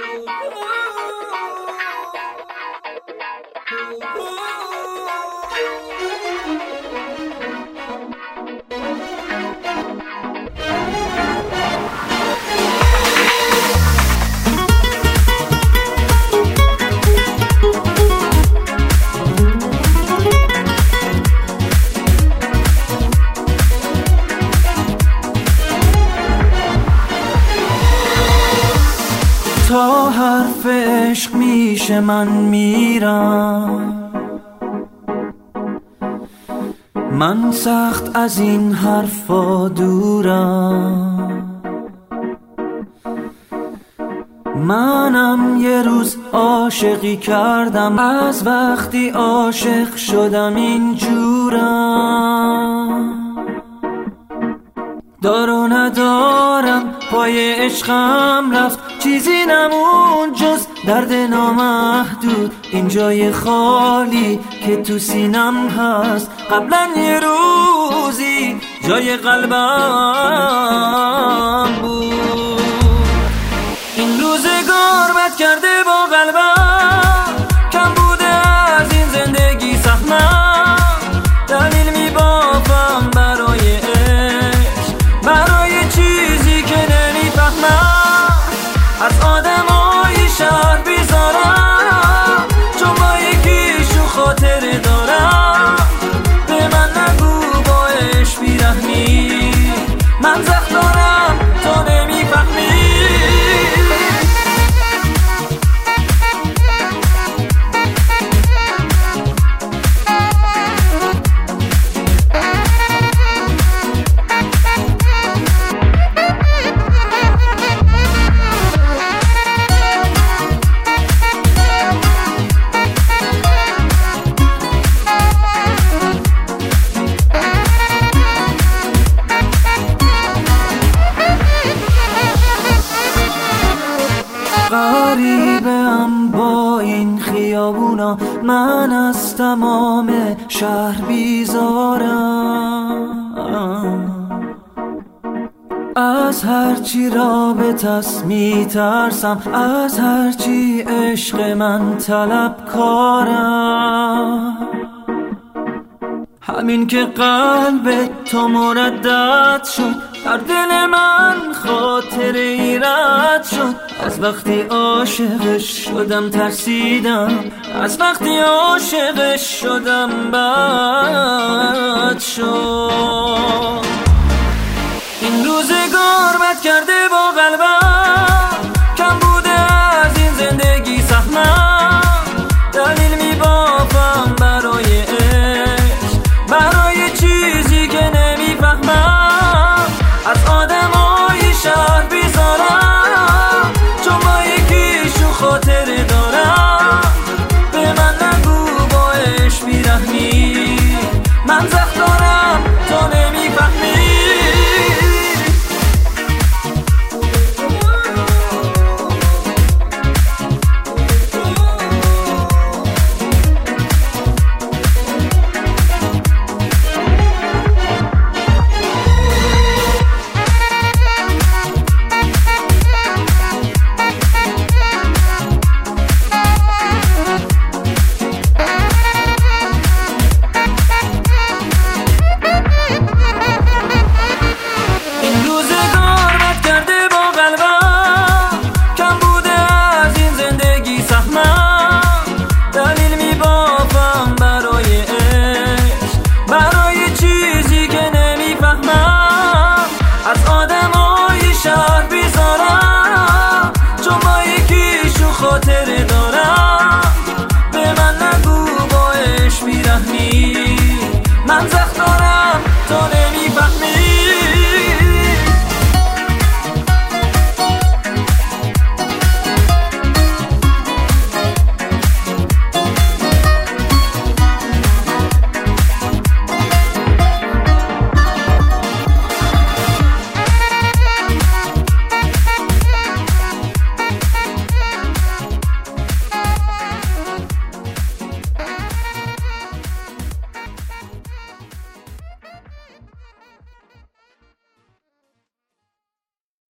تا حرف عشق میشه من میرم، من سخت از این حرفا دورم. منم یه روز عاشقی کردم، از وقتی عاشق شدم اینجورم. دار و ندارم پای عشقم رفت، چیزی نمون جز درد نامحدود. این جای خالی که تو سینم هست، قبلا یه روزی جای قلبم بود. این روزگار بد کرده با قلبم، کم بوده از این زندگی سهمم. دلیل میبافم برای عشق، برای چیزی که نمیفهمم. از آدمای شهر بیزارم، چون با یکیشون خاطره دارم. به من نگو با عشق بیرحمی، من زخم دارم تو نمیفهمی. غریبم با این خیابونا، من از تمام شهر بیزارم. از هرچی رابطه‌ست میترسم، از هرچی عشق من طلبکارم. همین که قلب تو مردد شد، در دل من خاطر ایراد شد. از وقتی عاشقش شدم ترسیدم، از وقتی عاشقش شدم بد شد. این روزگار بد کرده با قلبم،